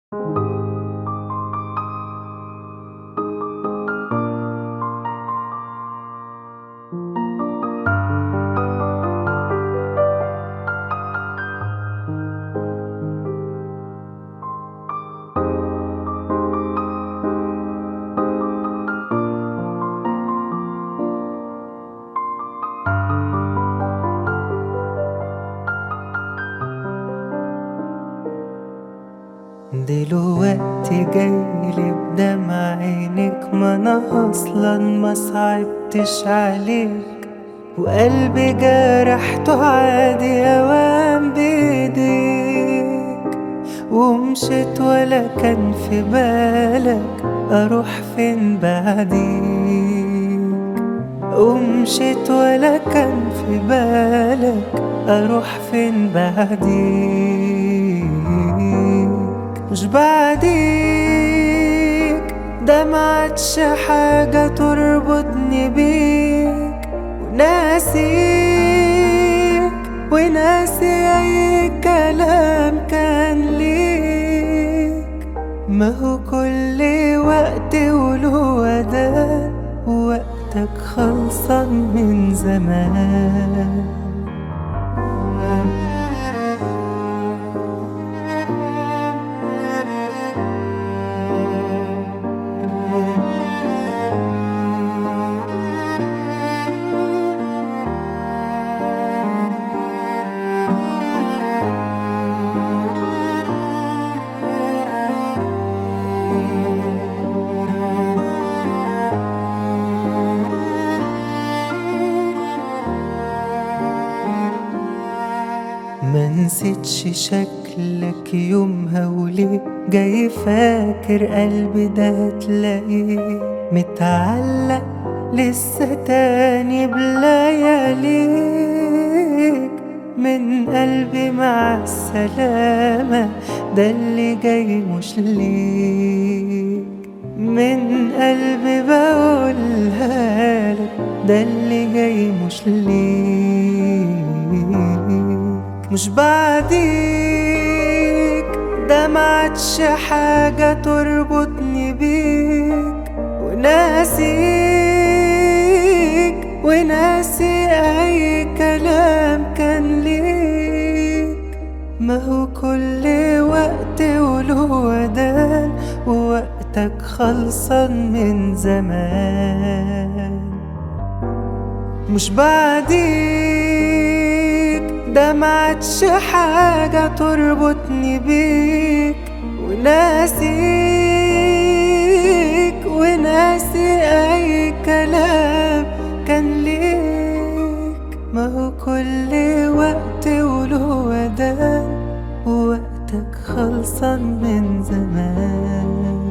دلوقتي جايلي بدمع عينك، ما انا اصلا ما صعبتش عليك، وقلبي جرحته عادي اوام بايديك، ومشيت ولا كان في بالك اروح فين بعديك، ومشيت ولا كان في بالك اروح فين بعديك. مش بعديك، ده معادش حاجة تربطني بيك، وناسيك وناسي أي كلام كان ليك. ما هو كل وقت وله ودان، ووقتك خلصان من زمان. ما نسيتش شكلك يومها، وليه جاي فاكر قلبي ده هتلاقيه متعلق لسه تاني بلياليك. من قلبي مع السلامة، ده اللي جاي مش ليك. من قلبي بقولها لك، ده اللي جاي مش ليك. مش بعديك، ده معادش حاجة تربطني بيك، وناسيك وناسي أي كلام كان ليك. ما هو كل وقت وله ودان، ووقتك خلصان من زمان. مش بعديك، ده معادش حاجة تربطني بيك، وناسيك وناسي أي كلام كان ليك. ما هو كل وقت وله ودان، ووقتك خلصان من زمان.